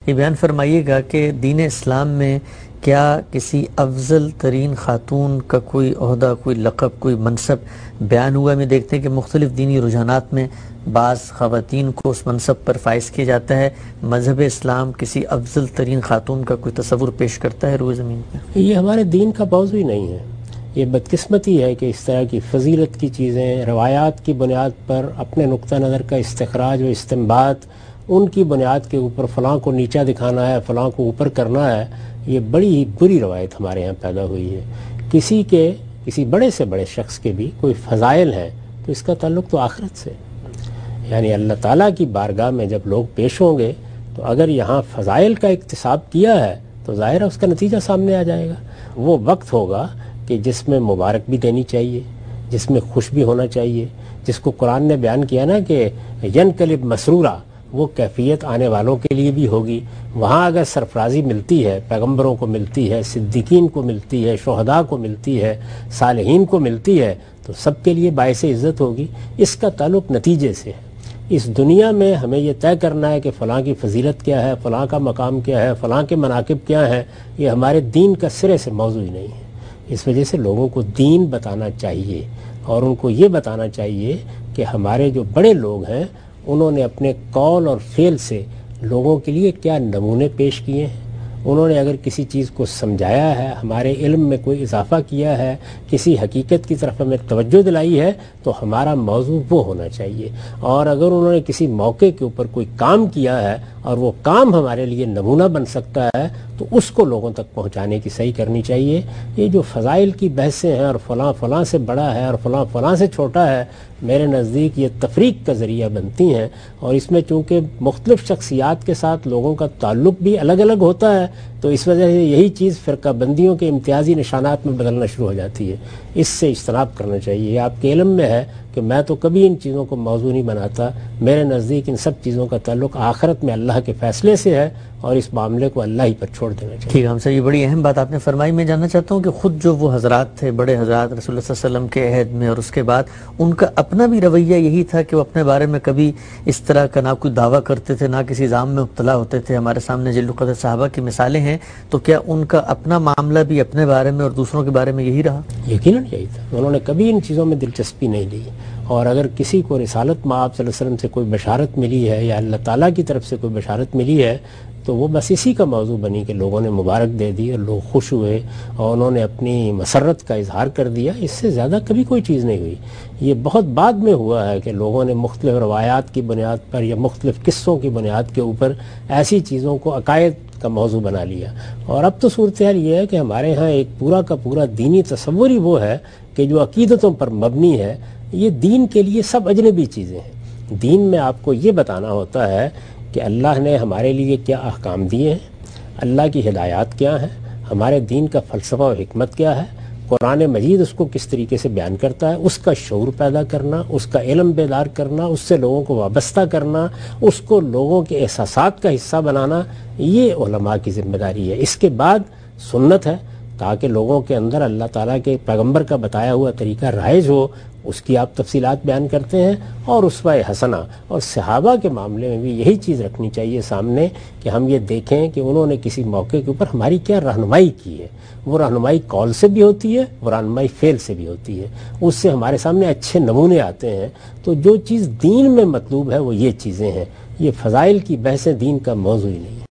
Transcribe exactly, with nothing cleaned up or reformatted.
یہ بیان فرمائیے گا کہ دین اسلام میں کیا کسی افضل ترین خاتون کا کوئی عہدہ، کوئی لقب، کوئی منصب بیان ہوا؟ میں دیکھتے ہیں کہ مختلف دینی رجحانات میں بعض خواتین کو اس منصب پر فائز کیا جاتا ہے. مذہب اسلام کسی افضل ترین خاتون کا کوئی تصور پیش کرتا ہے روئے زمین پر؟ یہ ہمارے دین کا موضوع ہی نہیں ہے. یہ بدقسمتی ہے کہ اس طرح کی فضیلت کی چیزیں روایات کی بنیاد پر اپنے نقطہ نظر کا استخراج و استنباط ان کی بنیاد کے اوپر فلاں کو نیچا دکھانا ہے، فلاں کو اوپر کرنا ہے، یہ بڑی ہی بری روایت ہمارے ہاں پیدا ہوئی ہے. کسی کے کسی بڑے سے بڑے شخص کے بھی کوئی فضائل ہیں تو اس کا تعلق تو آخرت سے، یعنی اللہ تعالیٰ کی بارگاہ میں جب لوگ پیش ہوں گے تو اگر یہاں فضائل کا اکتساب کیا ہے تو ظاہر ہے اس کا نتیجہ سامنے آ جائے گا. وہ وقت ہوگا کہ جس میں مبارک بھی دینی چاہیے، جس میں خوش بھی ہونا چاہیے، جس کو قرآن نے بیان کیا نا کہ ینقلب مسرورا، وہ کیفیت آنے والوں کے لیے بھی ہوگی. وہاں اگر سرفرازی ملتی ہے، پیغمبروں کو ملتی ہے، صدیقین کو ملتی ہے، شہداء کو ملتی ہے، صالحین کو ملتی ہے تو سب کے لیے باعث عزت ہوگی. اس کا تعلق نتیجے سے ہے. اس دنیا میں ہمیں یہ طے کرنا ہے کہ فلاں کی فضیلت کیا ہے، فلاں کا مقام کیا ہے، فلاں کے مناقب کیا ہیں، یہ ہمارے دین کا سرے سے موضوع ہی نہیں ہے. اس وجہ سے لوگوں کو دین بتانا چاہیے اور ان کو یہ بتانا چاہیے کہ ہمارے جو بڑے لوگ ہیں انہوں نے اپنے قول اور فعل سے لوگوں کے لیے کیا نمونے پیش کیے ہیں. انہوں نے اگر کسی چیز کو سمجھایا ہے، ہمارے علم میں کوئی اضافہ کیا ہے، کسی حقیقت کی طرف ہمیں توجہ دلائی ہے تو ہمارا موضوع وہ ہونا چاہیے. اور اگر انہوں نے کسی موقع کے اوپر کوئی کام کیا ہے اور وہ کام ہمارے لیے نمونہ بن سکتا ہے تو اس کو لوگوں تک پہنچانے کی صحیح کرنی چاہیے. یہ جو فضائل کی بحثیں ہیں اور فلاں فلاں سے بڑا ہے اور فلاں فلاں سے چھوٹا ہے، میرے نزدیک یہ تفریق کا ذریعہ بنتی ہیں. اور اس میں چونکہ مختلف شخصیات کے ساتھ لوگوں کا تعلق بھی الگ الگ ہوتا ہے تو اس وجہ سے یہی چیز فرقہ بندیوں کے امتیازی نشانات میں بدلنا شروع ہو جاتی ہے. اس سے اجتناب کرنا چاہیے. یہ آپ کے علم میں ہے کہ میں تو کبھی ان چیزوں کو موضوع نہیں بناتا. میرے نزدیک ان سب چیزوں کا تعلق آخرت میں اللہ کے فیصلے سے ہے اور اس معاملے کو اللہ ہی پر چھوڑ دینا چاہیے. ٹھیک ہے ہم سر، یہ بڑی اہم بات آپ نے فرمائی. میں جاننا چاہتا ہوں کہ خود جو وہ حضرات تھے، بڑے حضرات رسول اللہ صلی اللہ علیہ وسلم کے عہد میں اور اس کے بعد، ان کا اپنا بھی رویہ یہی تھا کہ وہ اپنے بارے میں کبھی اس طرح کا نہ کوئی دعویٰ کرتے تھے، نہ کسی ذام میں مبتلا ہوتے تھے؟ ہمارے سامنے جلیل القدر صحابہ کی مثالیں ہیں، تو کیا ان کا اپنا معاملہ بھی اپنے بارے میں اور دوسروں کے بارے میں یہی رہا؟ یقیناً یہی تھا. انہوں نے کبھی ان چیزوں میں دلچسپی نہیں لی. اور اگر کسی کو رسالت مآب صلی اللہ علیہ وسلم سے کوئی بشارت ملی ہے یا اللہ تعالیٰ کی طرف سے کوئی بشارت ملی ہے تو وہ بس اسی کا موضوع بنی کہ لوگوں نے مبارک دے دی اور لوگ خوش ہوئے اور انہوں نے اپنی مسرت کا اظہار کر دیا. اس سے زیادہ کبھی کوئی چیز نہیں ہوئی. یہ بہت بعد میں ہوا ہے کہ لوگوں نے مختلف روایات کی بنیاد پر یا مختلف قصوں کی بنیاد کے اوپر ایسی چیزوں کو عقائد کا موضوع بنا لیا. اور اب تو صورتحال یہ ہے کہ ہمارے ہاں ایک پورا کا پورا دینی تصور ہی وہ ہے کہ جو عقیدتوں پر مبنی ہے. یہ دین کے لیے سب اجنبی چیزیں ہیں. دین میں آپ کو یہ بتانا ہوتا ہے کہ اللہ نے ہمارے لیے کیا احکام دیے ہیں، اللہ کی ہدایات کیا ہیں، ہمارے دین کا فلسفہ و حکمت کیا ہے، قرآن مجید اس کو کس طریقے سے بیان کرتا ہے. اس کا شعور پیدا کرنا، اس کا علم بیدار کرنا، اس سے لوگوں کو وابستہ کرنا، اس کو لوگوں کے احساسات کا حصہ بنانا، یہ علماء کی ذمہ داری ہے. اس کے بعد سنت ہے تاکہ لوگوں کے اندر اللہ تعالیٰ کے پیغمبر کا بتایا ہوا طریقہ رائج ہو. اس کی آپ تفصیلات بیان کرتے ہیں. اور اسوہ حسنہ اور صحابہ کے معاملے میں بھی یہی چیز رکھنی چاہیے سامنے کہ ہم یہ دیکھیں کہ انہوں نے کسی موقع کے اوپر ہماری کیا رہنمائی کی ہے. وہ رہنمائی قول سے بھی ہوتی ہے، وہ رہنمائی فعل سے بھی ہوتی ہے. اس سے ہمارے سامنے اچھے نمونے آتے ہیں. تو جو چیز دین میں مطلوب ہے وہ یہ چیزیں ہیں. یہ فضائل کی بحثیں دین کا موضوع ہی نہیں.